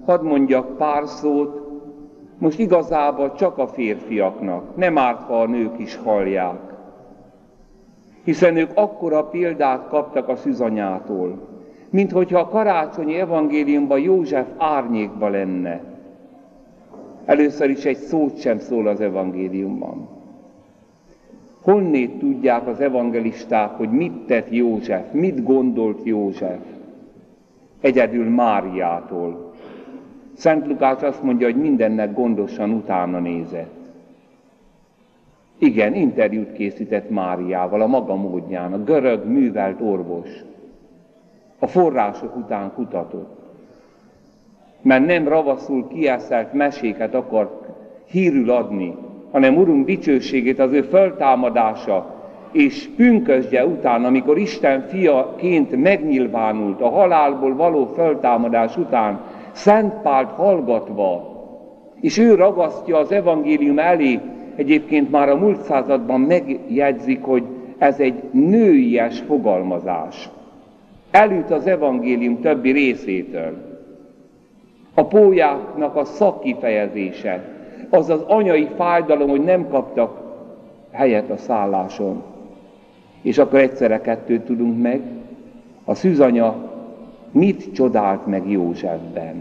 hadd mondjak pár szót, most igazából csak a férfiaknak, nem árt, ha a nők is hallják. Hiszen ők akkora példát kaptak a szűzanyától, minthogyha a karácsonyi evangéliumban József árnyékba lenne. Először is egy szót sem szól az evangéliumban. Honnét tudják az evangelisták, hogy mit tett József, mit gondolt József? Egyedül Máriától. Szent Lukács azt mondja, hogy mindennek gondosan utána nézett. Igen, interjút készített Máriával, a maga módján, a görög művelt orvos. A források után kutatott. Mert nem ravaszul kieszelt meséket akar hírül adni, hanem Urunk dicsőségét, az ő föltámadása és pünkösdje után, amikor Isten fiaként megnyilvánult, a halálból való föltámadás után, Szent Pált hallgatva, és ő ragasztja az evangélium elé, egyébként már a múlt században megjegyzik, hogy ez egy nőies fogalmazás. Elüt az evangélium többi részétől. A pólyáknak a szakkifejezése, az az anyai fájdalom, hogy nem kaptak helyet a szálláson. És akkor egyszerre kettőt tudunk meg. A szűzanya mit csodált meg Józsefben?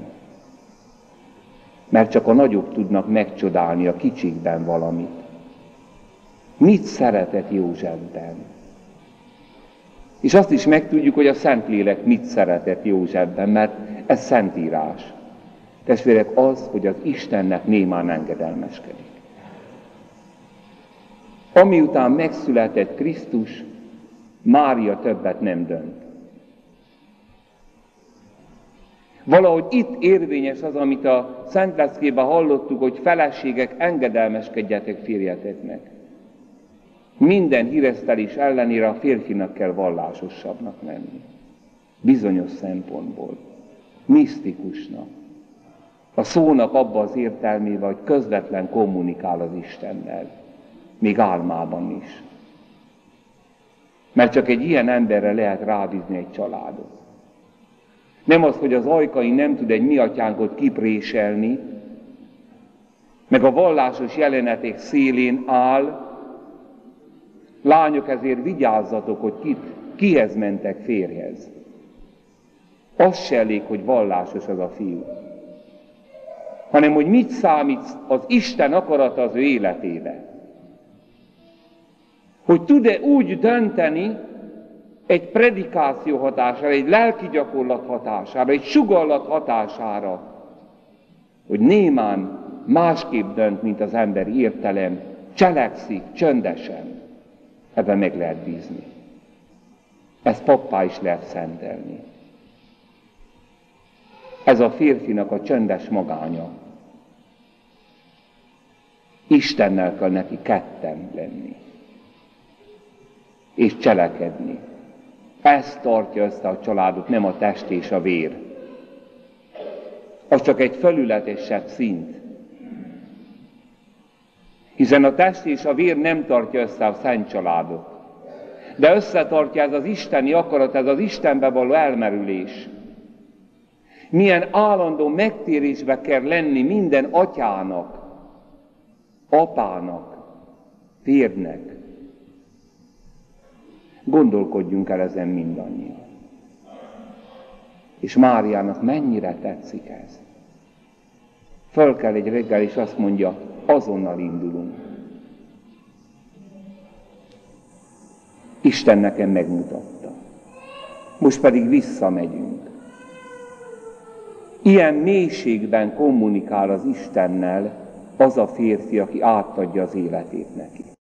Mert csak a nagyok tudnak megcsodálni a kicsikben valamit. Mit szeretett Józsefben? És azt is megtudjuk, hogy a Szentlélek mit szeretett Józsefben, mert ez szentírás. Testvérek, az, hogy az Istennek némán engedelmeskedik. Amiután megszületett Krisztus, Mária többet nem dönt. Valahogy itt érvényes az, amit a Szentleckében hallottuk, hogy feleségek, engedelmeskedjetek férjeteknek. Minden híresztelés ellenére a férfinak kell vallásosabbnak lenni. Bizonyos szempontból. Misztikusnak. A szónak abba az értelmével, hogy közvetlen kommunikál az Istennel. Még álmában is. Mert csak egy ilyen emberre lehet rábízni egy családot. Nem az, hogy az ajkai nem tud egy mi atyánkot kipréselni, meg a vallásos jelenetek szélén áll. Lányok, ezért vigyázzatok, hogy kihez mentek férjhez. Az se elég, hogy vallásos az a fiú. Hanem, hogy mit számít az Isten akarata az ő életébe. Hogy tud-e úgy dönteni egy predikáció hatására, egy lelki gyakorlat hatására, egy sugallat hatására, hogy némán másképp dönt, mint az emberi értelem, cselekszik csöndesen. Ebben meg lehet bízni. Ezt pappá is lehet szentelni. Ez a férfinak a csöndes magánya. Istennel kell neki ketten lenni. És cselekedni. Ez tartja össze a családot, nem a test és a vér. Az csak egy felületesebb szint. Hiszen a test és a vér nem tartja össze a szent családot. De összetartja ez az isteni akarat, ez az Istenbe való elmerülés. Milyen állandó megtérésbe kell lenni minden atyának, apának, férjnek. Gondolkodjunk el ezen mindannyian. És Máriának mennyire tetszik ez. Föl kell egy reggel, és azt mondja, azonnal indulunk. Isten nekem megmutatta. Most pedig visszamegyünk. Ilyen mélységben kommunikál az Istennel az a férfi, aki átadja az életét neki.